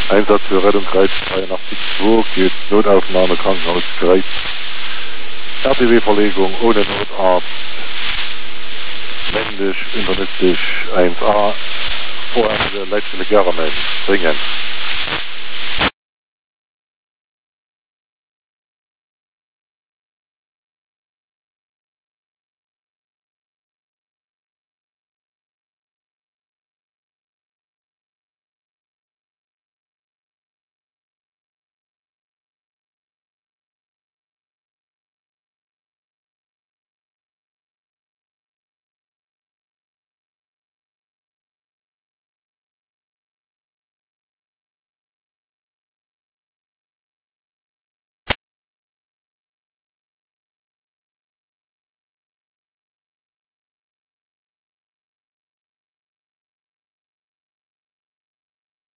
Einsatz für Rettungskreis 83-2, geht Notaufnahme Krankenhaus Kreis. RTW-Verlegung ohne Notarzt. Männlich, internistisch 1a. Vorherige Leitstelle Germen. Dringend.